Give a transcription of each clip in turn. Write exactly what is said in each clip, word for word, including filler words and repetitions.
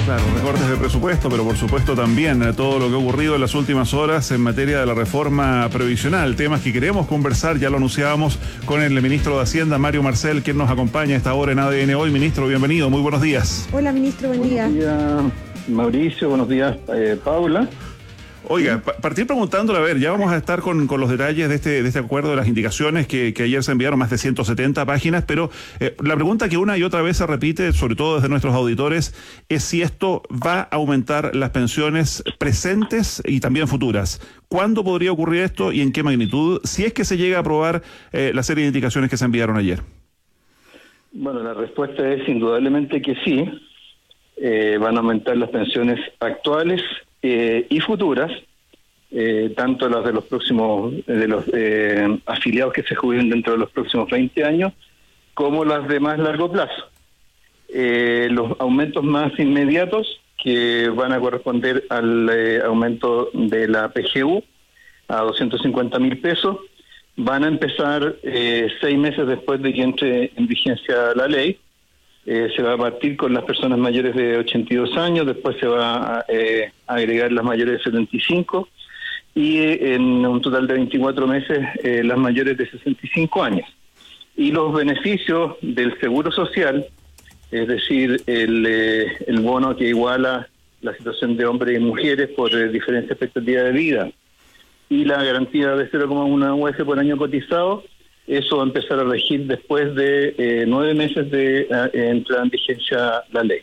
Claro, recortes de presupuesto, pero por supuesto también eh, todo lo que ha ocurrido en las últimas horas en materia de la reforma previsional, temas que queremos conversar, ya lo anunciábamos con el ministro de Hacienda, Mario Marcel, quien nos acompaña a esta hora en A D N Hoy. Ministro, bienvenido, muy buenos días. Hola, ministro, buen día. Buenos días, Mauricio, buenos días, eh, Paula. Oiga, pa- partir preguntándole, a ver, ya vamos a estar con, con los detalles de este, de este acuerdo, de las indicaciones que, que ayer se enviaron, más de ciento setenta páginas, pero eh, la pregunta que una y otra vez se repite, sobre todo desde nuestros auditores, es si esto va a aumentar las pensiones presentes y también futuras. ¿Cuándo podría ocurrir esto y en qué magnitud, si es que se llega a aprobar eh, la serie de indicaciones que se enviaron ayer? Bueno, la respuesta es indudablemente que sí. Eh, van a aumentar las pensiones actuales Eh, y futuras, eh, tanto las de los próximos, de los eh, afiliados que se jubilen dentro de los próximos veinte años, como las de más largo plazo. Eh, los aumentos más inmediatos, que van a corresponder al eh, aumento de la P G U a doscientos cincuenta mil pesos, van a empezar eh, seis meses después de que entre en vigencia la ley. Eh, se va a partir con las personas mayores de ochenta y dos años, después se va a eh, agregar las mayores de setenta y cinco y eh, en un total de veinticuatro meses eh, las mayores de sesenta y cinco años. Y los beneficios del seguro social, es decir, el, eh, el bono que iguala la situación de hombres y mujeres por eh, diferentes expectativas de vida, y la garantía de cero coma uno U S por año cotizado, eso va a empezar a regir después de eh, nueve meses de eh, entrada en vigencia la ley.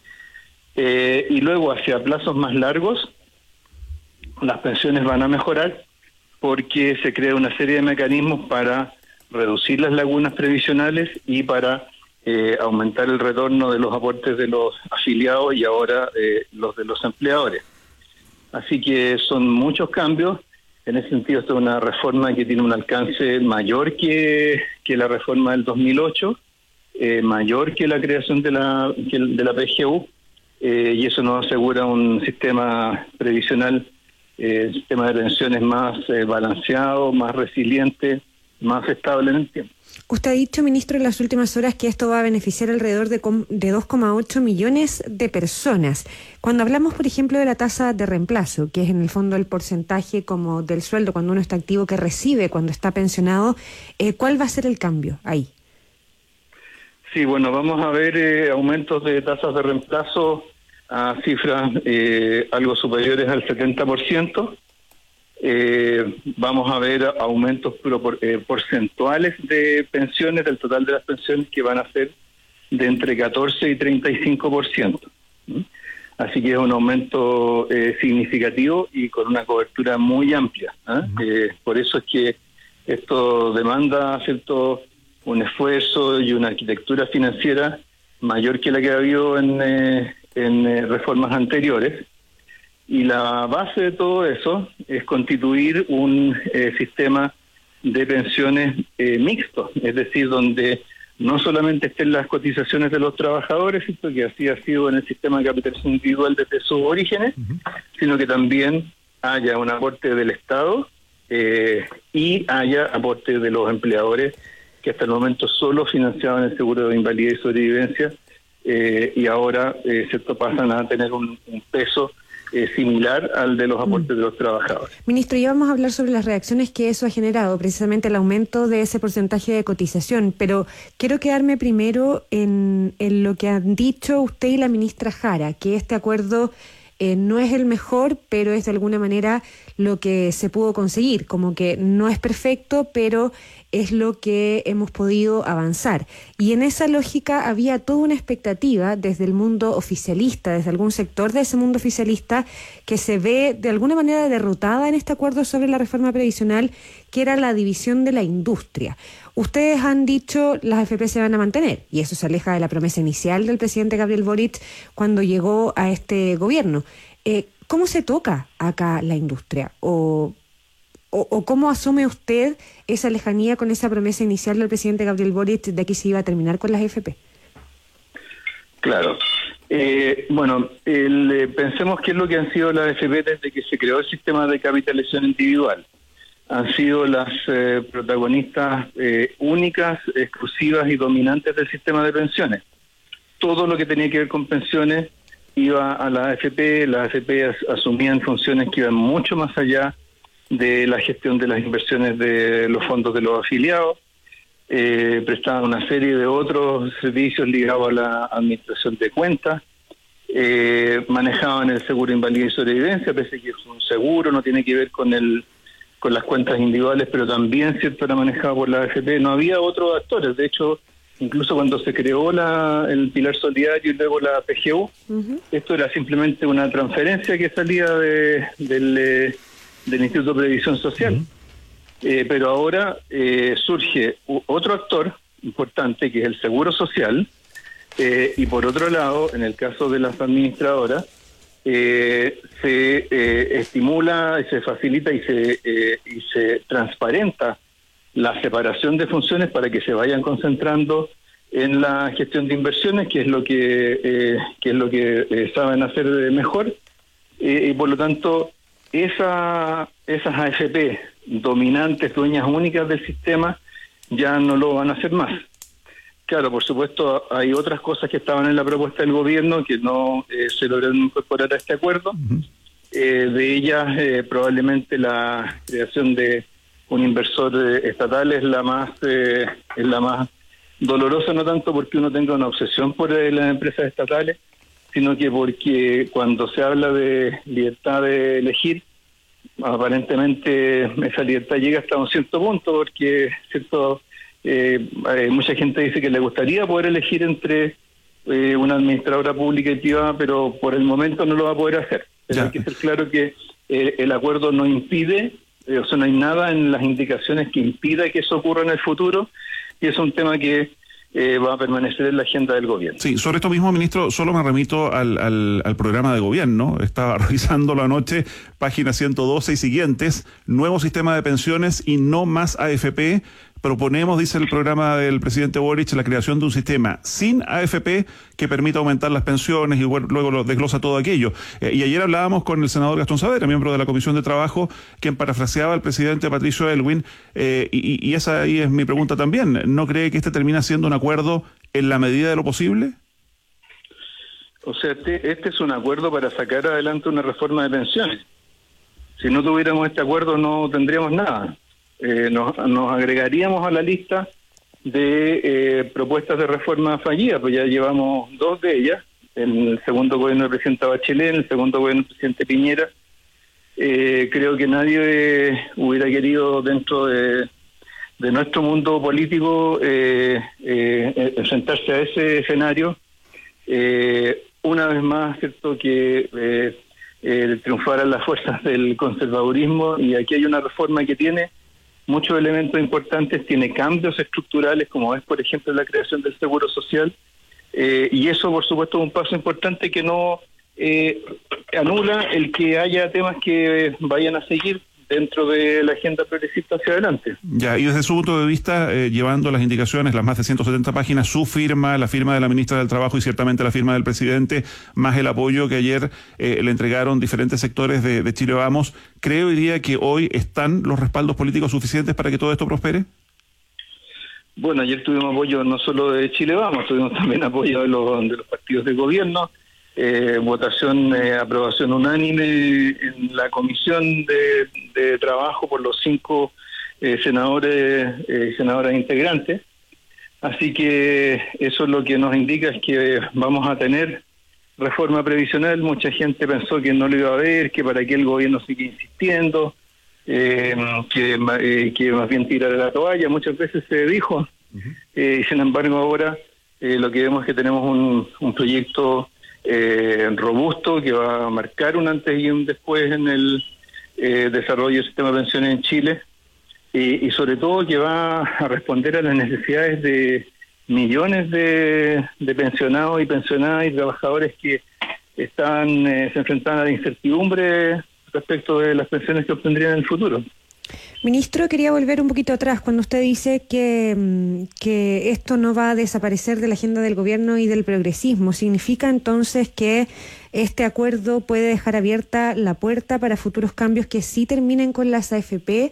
Eh, y luego, hacia plazos más largos, las pensiones van a mejorar porque se crea una serie de mecanismos para reducir las lagunas previsionales y para eh, aumentar el retorno de los aportes de los afiliados y ahora eh, los de los empleadores. Así que son muchos cambios. En ese sentido, esta es una reforma que tiene un alcance mayor que, que la reforma del dos mil ocho, eh, mayor que la creación de la, que de la P G U, eh, y eso nos asegura un sistema previsional, eh, sistema de pensiones más eh, balanceado, más resiliente, más estable en el tiempo. Usted ha dicho, ministro, en las últimas horas que esto va a beneficiar alrededor de, de dos coma ocho millones de personas. Cuando hablamos, por ejemplo, de la tasa de reemplazo, que es en el fondo el porcentaje como del sueldo cuando uno está activo que recibe cuando está pensionado, eh, ¿cuál va a ser el cambio ahí? Sí, bueno, vamos a ver eh, aumentos de tasas de reemplazo a cifras eh, algo superiores al setenta por ciento. Eh, vamos a ver aumentos propor, eh, porcentuales de pensiones, del total de las pensiones, que van a ser de entre catorce y treinta y cinco por ciento. ¿Mm? Así que es un aumento eh, significativo y con una cobertura muy amplia. ¿eh? Uh-huh. Eh, por eso es que esto demanda, ¿cierto?, un esfuerzo y una arquitectura financiera mayor que la que ha habido en, eh, en eh, reformas anteriores. Y la base de todo eso es constituir un eh, sistema de pensiones eh, mixto, es decir, donde no solamente estén las cotizaciones de los trabajadores, ¿cierto?, que así ha sido en el sistema de capitalización individual desde sus orígenes, uh-huh, sino que también haya un aporte del Estado eh, y haya aporte de los empleadores, que hasta el momento solo financiaban el seguro de invalidez y sobrevivencia, eh, y ahora eh, ¿cierto?, pasan a tener un, un peso Eh, similar al de los aportes mm. de los trabajadores. Ministro, ya vamos a hablar sobre las reacciones que eso ha generado, precisamente el aumento de ese porcentaje de cotización, pero quiero quedarme primero en, en lo que han dicho usted y la ministra Jara, que este acuerdo eh, no es el mejor, pero es de alguna manera lo que se pudo conseguir, como que no es perfecto, pero es lo que hemos podido avanzar. Y en esa lógica había toda una expectativa desde el mundo oficialista, desde algún sector de ese mundo oficialista, que se ve de alguna manera derrotada en este acuerdo sobre la reforma previsional, que era la división de la industria. Ustedes han dicho las A F P se van a mantener, y eso se aleja de la promesa inicial del presidente Gabriel Boric cuando llegó a este gobierno. Eh, ¿Cómo se toca acá la industria? ¿O, o, o cómo asume usted esa lejanía con esa promesa inicial del presidente Gabriel Boric de que se iba a terminar con las A F P? Claro. Eh, bueno, el, eh, pensemos qué es lo que han sido las A F P desde que se creó el sistema de capitalización individual. Han sido las eh, protagonistas eh, únicas, exclusivas y dominantes del sistema de pensiones. Todo lo que tenía que ver con pensiones iba a la A F P, las A F P as, asumían funciones que iban mucho más allá de la gestión de las inversiones de los fondos de los afiliados, eh, prestaban una serie de otros servicios ligados a la administración de cuentas, eh, manejaban el seguro de invalidez y sobrevivencia, pese a que es un seguro, no tiene que ver con el con las cuentas individuales, pero también, cierto, era manejado por la A F P. No había otros actores. De hecho, incluso cuando se creó la, el Pilar Solidario y luego la P G U, uh-huh. esto era simplemente una transferencia que salía de, del, eh, del Instituto de Previsión Social. Uh-huh. Eh, pero ahora eh, surge u- otro actor importante, que es el Seguro Social, eh, y por otro lado, en el caso de las administradoras, Eh, se eh, estimula, se facilita y se eh, y se transparenta la separación de funciones para que se vayan concentrando en la gestión de inversiones, que es lo que eh, que es lo que eh, saben hacer mejor, eh, y por lo tanto esa esas A F P dominantes, dueñas únicas del sistema, ya no lo van a hacer más. Claro, por supuesto, hay otras cosas que estaban en la propuesta del gobierno que no eh, se lograron incorporar a este acuerdo. Uh-huh. Eh, de ellas, eh, probablemente la creación de un inversor eh, estatal es la más eh, es la más dolorosa, no tanto porque uno tenga una obsesión por eh, las empresas estatales, sino que porque cuando se habla de libertad de elegir, aparentemente esa libertad llega hasta un cierto punto, porque cierto Eh, eh, mucha gente dice que le gustaría poder elegir entre eh, una administradora pública y privada, pero por el momento no lo va a poder hacer. Pero hay que ser claro que eh, el acuerdo no impide, eh, o sea, no hay nada en las indicaciones que impida que eso ocurra en el futuro, y es un tema que eh, va a permanecer en la agenda del gobierno. Sí, sobre esto mismo, ministro, solo me remito al, al, al programa de gobierno. Estaba revisándolo anoche, página ciento doce y siguientes, nuevo sistema de pensiones y no más A F P. Proponemos, dice el programa del presidente Boric, la creación de un sistema sin A F P que permita aumentar las pensiones, y bueno, luego lo desglosa todo aquello. Eh, y ayer hablábamos con el senador Gastón Saavedra, miembro de la Comisión de Trabajo, quien parafraseaba al presidente Patricio Aylwin, eh, y, y esa ahí es mi pregunta también. ¿No cree que este termina siendo un acuerdo en la medida de lo posible? O sea, este, este es un acuerdo para sacar adelante una reforma de pensiones. Si no tuviéramos este acuerdo no tendríamos nada. Eh, nos, nos agregaríamos a la lista de eh, propuestas de reforma fallidas, pues ya llevamos dos de ellas, en el segundo gobierno del presidente Bachelet, en el segundo gobierno del presidente Piñera. Eh, creo que nadie eh, hubiera querido dentro de, de nuestro mundo político eh, eh, enfrentarse a ese escenario. Eh, una vez más, cierto que eh, eh, triunfaran las fuerzas del conservadurismo, y aquí hay una reforma que tiene muchos elementos importantes, tiene cambios estructurales, como es, por ejemplo, la creación del Seguro Social, eh, y eso, por supuesto, es un paso importante que no eh, anula el que haya temas que vayan a seguir dentro de la agenda progresista hacia adelante. Ya, y desde su punto de vista, eh, llevando las indicaciones, las más de ciento setenta páginas, su firma, la firma de la ministra del Trabajo y ciertamente la firma del presidente, más el apoyo que ayer eh, le entregaron diferentes sectores de, de Chile Vamos, ¿cree hoy día que hoy están los respaldos políticos suficientes para que todo esto prospere? Bueno, ayer tuvimos apoyo no solo de Chile Vamos, tuvimos también apoyo de los, de los partidos de gobierno, Eh, votación, eh, aprobación unánime en la comisión de, de trabajo por los cinco eh, senadores y eh, senadoras integrantes. Así que eso es lo que nos indica, es que vamos a tener reforma previsional. Mucha gente pensó que no lo iba a haber, que para qué el gobierno sigue insistiendo, eh, que, eh, que más bien tirar la toalla. Muchas veces se dijo, uh-huh. eh, y sin embargo ahora eh, lo que vemos es que tenemos un, un proyecto Eh, robusto que va a marcar un antes y un después en el eh, desarrollo del sistema de pensiones en Chile, y, y sobre todo que va a responder a las necesidades de millones de, de pensionados y pensionadas y trabajadores que están eh, se enfrentan a la incertidumbre respecto de las pensiones que obtendrían en el futuro. Ministro, quería volver un poquito atrás cuando usted dice que, que esto no va a desaparecer de la agenda del gobierno y del progresismo. ¿Significa entonces que este acuerdo puede dejar abierta la puerta para futuros cambios que sí terminen con las A F P?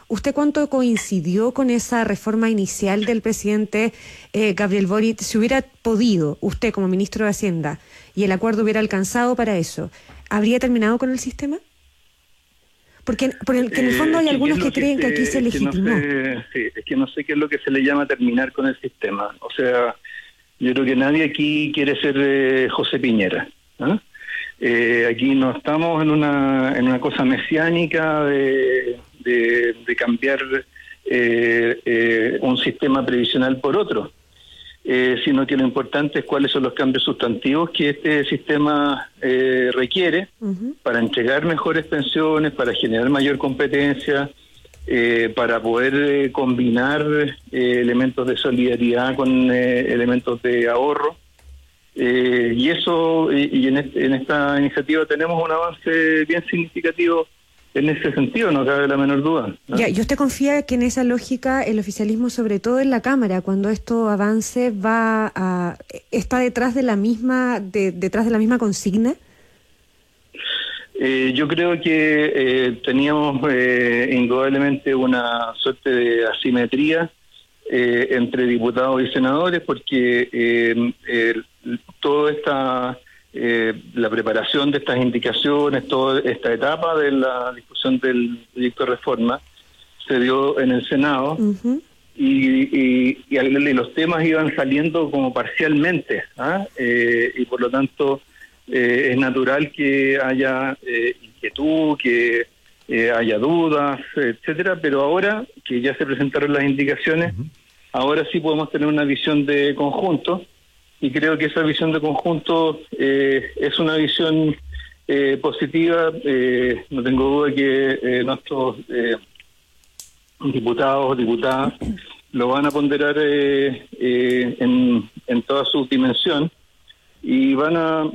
¿usted cuánto coincidió con esa reforma inicial del presidente eh, Gabriel Boric? Si hubiera podido, usted como ministro de Hacienda, y el acuerdo hubiera alcanzado para eso, ¿habría terminado con el sistema? Porque, porque en el fondo hay eh, algunos que, que creen que, se, que aquí se legitimó. No sé, sí, es que no sé qué es lo que se le llama terminar con el sistema. O sea, yo creo que nadie aquí quiere ser eh, José Piñera, ¿eh? Eh, aquí no estamos en una en una cosa mesiánica de, de, de cambiar eh, eh, un sistema previsional por otro, eh, sino que lo importante es cuáles son los cambios sustantivos que este sistema eh, requiere uh-huh. para entregar mejores pensiones, para generar mayor competencia, eh, para poder eh, combinar eh, elementos de solidaridad con eh, elementos de ahorro. Eh, y eso, y, y en, este, en esta iniciativa tenemos un avance bien significativo en ese sentido, no cabe la menor duda, ¿no? Ya, ¿y usted confía que en esa lógica el oficialismo, sobre todo en la Cámara, cuando esto avance, va a está detrás de la misma de, detrás de la misma consigna? Eh, yo creo que eh, teníamos eh, indudablemente una suerte de asimetría eh, entre diputados y senadores, porque eh, eh, toda esta eh, la preparación de estas indicaciones, toda esta etapa de la discusión del proyecto de reforma se dio en el Senado. Uh-huh. y, y, y, y los temas iban saliendo como parcialmente, ¿ah? eh, y por lo tanto eh, es natural que haya eh, inquietud, que eh, haya dudas, etcétera, pero ahora que ya se presentaron las indicaciones, uh-huh. ahora sí podemos tener una visión de conjunto. Y creo que esa visión de conjunto eh, es una visión eh, positiva. Eh, no tengo duda que eh, nuestros eh, diputados o diputadas lo van a ponderar eh, eh, en, en toda su dimensión y van a,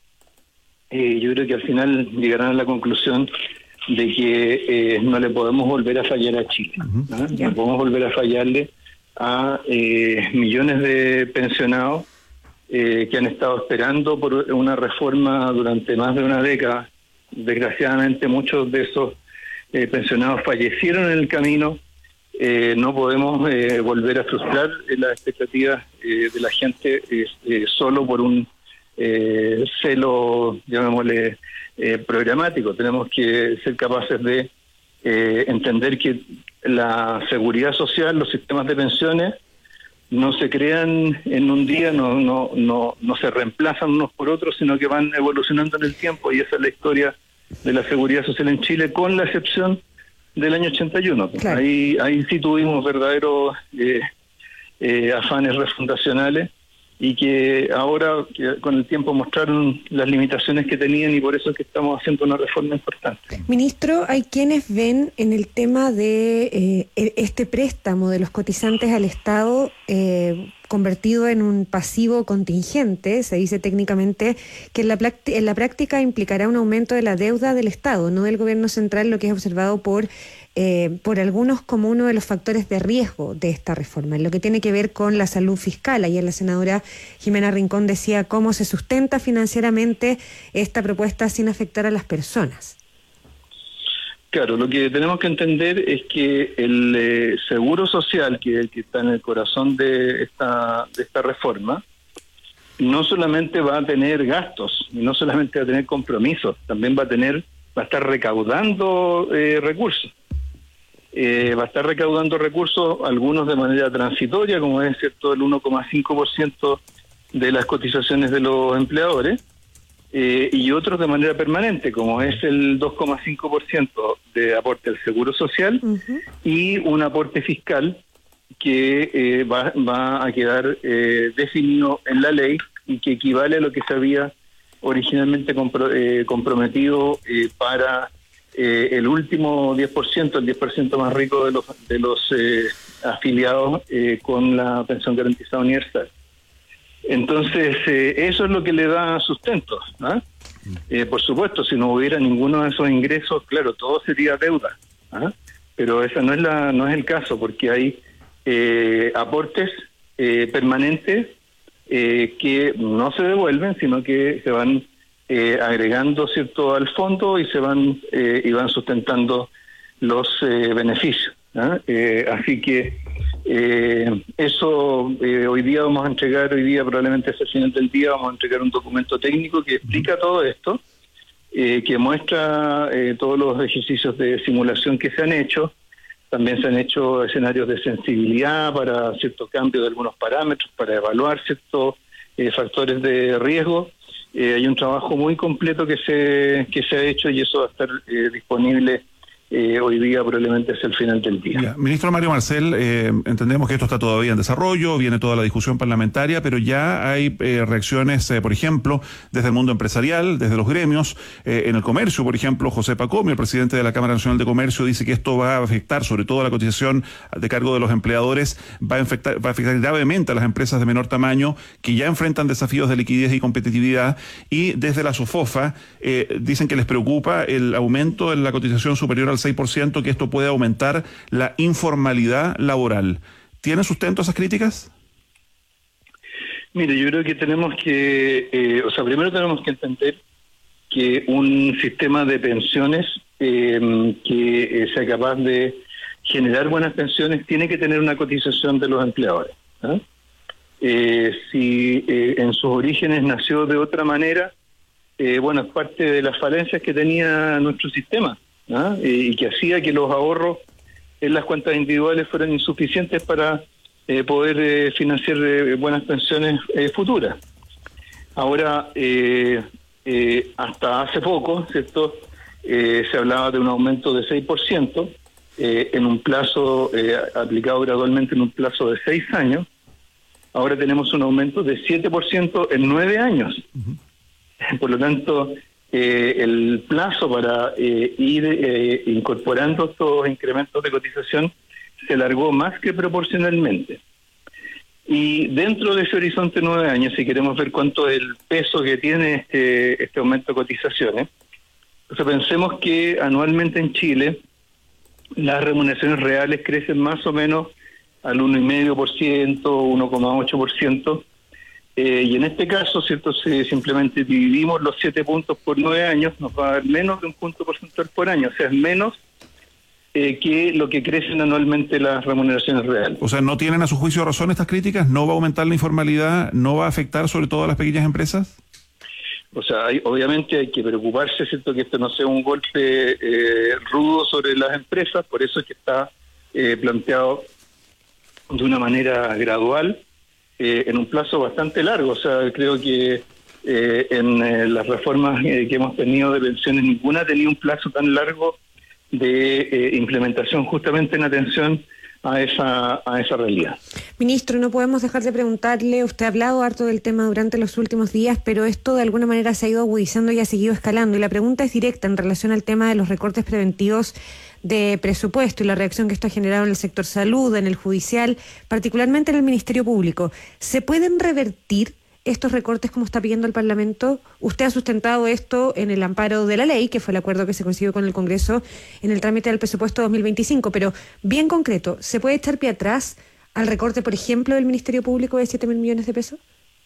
eh, yo creo que al final llegarán a la conclusión de que eh, no le podemos volver a fallar a Chile, ¿no? No podemos volver a fallarle a eh, millones de pensionados Eh, que han estado esperando por una reforma durante más de una década. Desgraciadamente muchos de esos eh, pensionados fallecieron en el camino. Eh, no podemos eh, volver a frustrar eh, las expectativas eh, de la gente eh, eh, solo por un eh, celo, llamémosle, eh, programático. Tenemos que ser capaces de eh, entender que la seguridad social, los sistemas de pensiones, no se crean en un día, no no no no se reemplazan unos por otros, sino que van evolucionando en el tiempo, y esa es la historia de la seguridad social en Chile, con la excepción del año ochenta y uno. Claro. Ahí ahí sí tuvimos verdaderos eh, eh, afanes refundacionales, y que ahora que con el tiempo mostraron las limitaciones que tenían, y por eso es que estamos haciendo una reforma importante. Ministro, hay quienes ven en el tema de eh, este préstamo de los cotizantes al Estado eh, convertido en un pasivo contingente, se dice técnicamente, que en la, en la práctica implicará un aumento de la deuda del Estado, no del gobierno central, lo que es observado por Eh, por algunos como uno de los factores de riesgo de esta reforma, en lo que tiene que ver con la salud fiscal. Ayer la senadora Jimena Rincón decía cómo se sustenta financieramente esta propuesta sin afectar a las personas. Claro, lo que tenemos que entender es que el eh, seguro social, que es el que está en el corazón de esta, de esta reforma, no solamente va a tener gastos, y no solamente va a tener compromisos, también va a tener, va a estar recaudando eh, recursos. Eh, va a estar recaudando recursos, algunos de manera transitoria, como es cierto el uno coma cinco por ciento de las cotizaciones de los empleadores, eh, y otros de manera permanente, como es el dos coma cinco por ciento de aporte al Seguro Social, uh-huh. y un aporte fiscal que eh, va, va a quedar eh, definido en la ley y que equivale a lo que se había originalmente compro, eh, comprometido eh, para Eh, el último diez por ciento, el diez por ciento más rico de los de los eh, afiliados eh, con la pensión garantizada universal. Entonces, eh, eso es lo que le da sustento, ¿no? Eh, por supuesto, si no hubiera ninguno de esos ingresos, claro, todo sería deuda, ¿no? Pero esa no es la no es el caso, porque hay eh, aportes eh, permanentes eh, que no se devuelven, sino que se van Eh, agregando, cierto, al fondo, y se van eh, y van sustentando los eh, beneficios. ¿ah? Eh, así que eh, eso eh, hoy día vamos a entregar, hoy día probablemente hacia el final del día vamos a entregar un documento técnico que explica todo esto, eh, que muestra eh, todos los ejercicios de simulación que se han hecho. También se han hecho escenarios de sensibilidad para ciertos cambios de algunos parámetros, para evaluar ciertos eh, factores de riesgo. Eh, hay un trabajo muy completo que se que se ha hecho y eso va a estar eh, disponible Eh, hoy día probablemente es el final del día. Ya, ministro Mario Marcel, eh, entendemos que esto está todavía en desarrollo, viene toda la discusión parlamentaria, pero ya hay eh, reacciones, eh, por ejemplo, desde el mundo empresarial, desde los gremios, eh, en el comercio, por ejemplo, José Pacomio, el presidente de la Cámara Nacional de Comercio, dice que esto va a afectar, sobre todo la cotización de cargo de los empleadores, va a afectar, va a afectar gravemente a las empresas de menor tamaño que ya enfrentan desafíos de liquidez y competitividad, y desde la SOFOFA eh, dicen que les preocupa el aumento en la cotización superior al seis por ciento, que esto puede aumentar la informalidad laboral. ¿Tiene sustento esas críticas? Mire, yo creo que tenemos que, eh, o sea, primero tenemos que entender que un sistema de pensiones eh, que eh, sea capaz de generar buenas pensiones tiene que tener una cotización de los empleadores. ¿eh? Eh, si eh, en sus orígenes nació de otra manera, eh, bueno, es parte de las falencias que tenía nuestro sistema. ¿Ah? y que hacía que los ahorros en las cuentas individuales fueran insuficientes para eh, poder eh, financiar eh, buenas pensiones eh, futuras. Ahora, eh, eh, hasta hace poco, ¿cierto? Eh, se hablaba de un aumento de seis por ciento eh, en un plazo, eh, aplicado gradualmente en un plazo de seis años. Ahora tenemos un aumento de siete por ciento en nueve años. Uh-huh. Por lo tanto, Eh, el plazo para eh, ir eh, incorporando estos incrementos de cotización se alargó más que proporcionalmente. Y dentro de ese horizonte de nueve años, si queremos ver cuánto es el peso que tiene este, este aumento de cotizaciones, entonces pensemos que anualmente en Chile las remuneraciones reales crecen más o menos al uno coma cinco por ciento, uno coma ocho por ciento. Eh, y en este caso, ¿cierto? Si simplemente dividimos los siete puntos por nueve años, nos va a dar menos de un punto porcentual por año, o sea, es menos eh, que lo que crecen anualmente las remuneraciones reales. O sea, ¿no tienen a su juicio razón estas críticas? ¿No va a aumentar la informalidad? ¿No va a afectar sobre todo a las pequeñas empresas? O sea, hay, obviamente hay que preocuparse, ¿cierto? Que esto no sea un golpe eh, rudo sobre las empresas, por eso es que está eh, planteado de una manera gradual, Eh, en un plazo bastante largo. O sea, creo que eh, en eh, las reformas eh, que hemos tenido de pensiones, ninguna tenía un plazo tan largo de eh, implementación justamente en atención a esa a esa realidad. Ministro, no podemos dejar de preguntarle, usted ha hablado harto del tema durante los últimos días, pero esto de alguna manera se ha ido agudizando y ha seguido escalando, y la pregunta es directa en relación al tema de los recortes preventivos de presupuesto y la reacción que esto ha generado en el sector salud, en el judicial, particularmente en el Ministerio Público. ¿Se pueden revertir estos recortes como está pidiendo el Parlamento? Usted ha sustentado esto en el amparo de la ley, que fue el acuerdo que se consiguió con el Congreso en el trámite del presupuesto dos mil veinticinco, pero bien concreto, ¿se puede echar pie atrás al recorte, por ejemplo, del Ministerio Público de siete mil millones de pesos?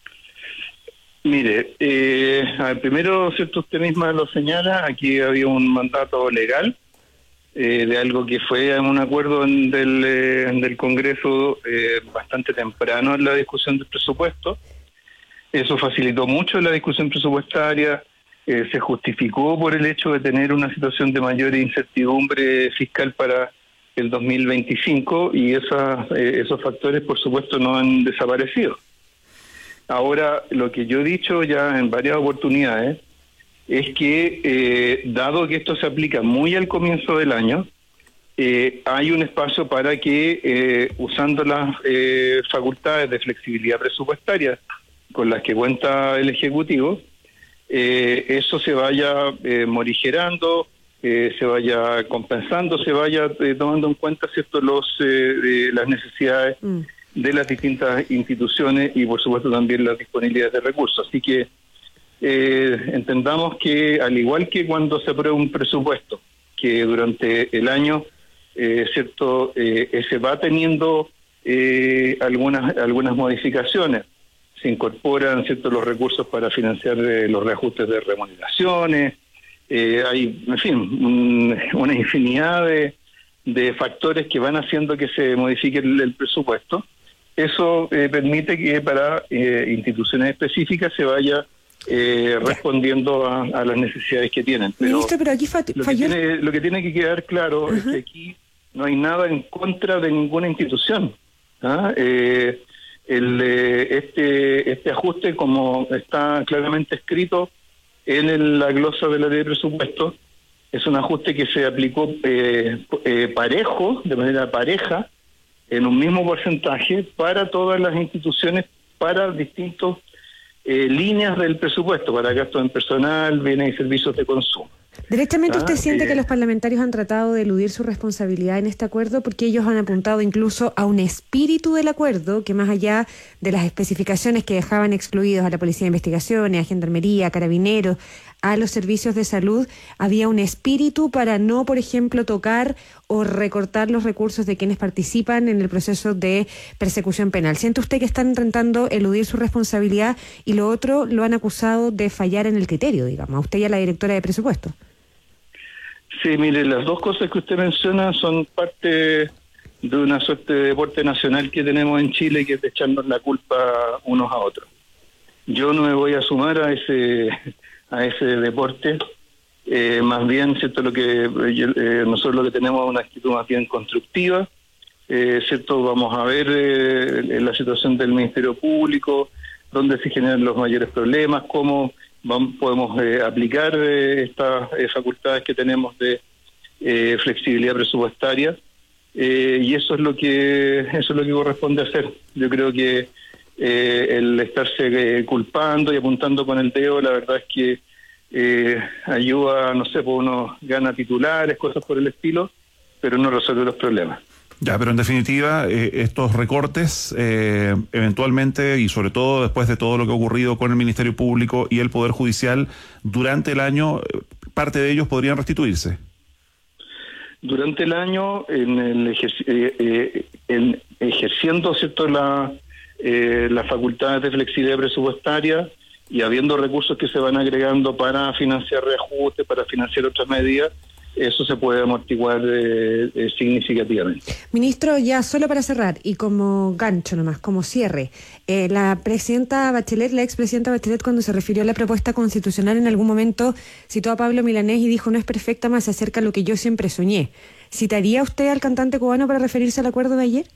Mire, eh, a ver, primero, cierto, usted misma lo señala, aquí había un mandato legal eh, de algo que fue un acuerdo en del, eh, del Congreso eh, bastante temprano en la discusión del presupuesto. Eso facilitó mucho la discusión presupuestaria, eh, se justificó por el hecho de tener una situación de mayor incertidumbre fiscal para el dos mil veinticinco y esas, eh, esos factores, por supuesto, no han desaparecido. Ahora, lo que yo he dicho ya en varias oportunidades es que, eh, dado que esto se aplica muy al comienzo del año, eh, hay un espacio para que, eh, usando las eh, facultades de flexibilidad presupuestaria con las que cuenta el Ejecutivo, eh, eso se vaya eh, morigerando, eh, se vaya compensando, se vaya eh, tomando en cuenta, ¿cierto?, los eh, las necesidades mm. de las distintas instituciones y, por supuesto, también las disponibilidades de recursos. Así que eh, entendamos que, al igual que cuando se aprueba un presupuesto, que durante el año, eh, cierto, eh, se va teniendo eh, algunas algunas modificaciones, se incorporan, cierto, los recursos para financiar eh, los reajustes de remuneraciones, eh, hay, en fin, un, una infinidad de, de factores que van haciendo que se modifique el, el presupuesto. Eso eh, permite que para eh, instituciones específicas se vaya eh, respondiendo a, a las necesidades que tienen. Pero, Ministro, pero aquí fa- lo, que falló... tiene, lo que tiene que quedar claro uh-huh. es que aquí no hay nada en contra de ninguna institución. ¿Ah? Eh, el, eh, este, este ajuste, como está claramente escrito en el, la glosa de la ley de presupuesto, es un ajuste que se aplicó eh, eh, parejo, de manera pareja, en un mismo porcentaje para todas las instituciones, para distintas eh, líneas del presupuesto, para gastos en personal, bienes y servicios de consumo. ¿Directamente ah, usted siente eh, que los parlamentarios han tratado de eludir su responsabilidad en este acuerdo? Porque ellos han apuntado incluso a un espíritu del acuerdo que, más allá de las especificaciones que dejaban excluidos a la Policía de Investigaciones, a Gendarmería, a Carabineros, a los servicios de salud, había un espíritu para no, por ejemplo, tocar o recortar los recursos de quienes participan en el proceso de persecución penal. ¿Siente usted que están intentando eludir su responsabilidad y lo otro lo han acusado de fallar en el criterio, digamos, a usted y a la directora de presupuesto? Sí, mire, las dos cosas que usted menciona son parte de una suerte de deporte nacional que tenemos en Chile, que es de echarnos la culpa unos a otros. Yo no me voy a sumar a ese a ese deporte, eh, más bien, cierto, lo que eh, nosotros lo que tenemos es una actitud más bien constructiva, eh, cierto, vamos a ver eh, la situación del Ministerio Público, dónde se generan los mayores problemas, cómo vamos, podemos eh, aplicar eh, estas eh, facultades que tenemos de eh, flexibilidad presupuestaria, eh, y eso es lo que eso es lo que corresponde hacer. Yo creo que eh, el estarse eh, culpando y apuntando con el dedo, la verdad es que eh, ayuda, no sé, pues uno gana titulares, cosas por el estilo, pero no resuelve los problemas. Ya, pero en definitiva, eh, estos recortes, eh, eventualmente, y sobre todo después de todo lo que ha ocurrido con el Ministerio Público y el Poder Judicial, durante el año, parte de ellos podrían restituirse. Durante el año, en el ejerci- eh, eh, en ejerciendo, ¿cierto?, la, eh, las facultades de flexibilidad presupuestaria y habiendo recursos que se van agregando para financiar reajustes, para financiar otras medidas, eso se puede amortiguar eh, eh, significativamente. Ministro, ya solo para cerrar y como gancho nomás, como cierre, eh, la presidenta Bachelet, la expresidenta Bachelet, cuando se refirió a la propuesta constitucional, en algún momento citó a Pablo Milanés y dijo: no es perfecta, más se acerca a lo que yo siempre soñé. ¿Citaría usted al cantante cubano para referirse al acuerdo de ayer?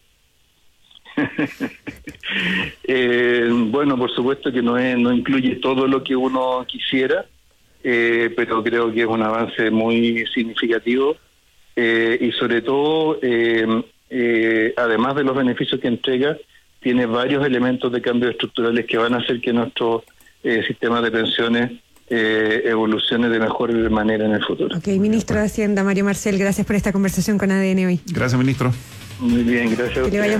eh, bueno, por supuesto que no, es, no incluye todo lo que uno quisiera, eh, pero creo que es un avance muy significativo, eh, y sobre todo, eh, eh, además de los beneficios que entrega, tiene varios elementos de cambios estructurales que van a hacer que nuestro eh, sistema de pensiones eh, evolucione de mejor manera en el futuro. Ok, ministro de Hacienda, Mario Marcel, gracias por esta conversación con A D N hoy. Gracias, ministro. Muy bien, gracias a usted.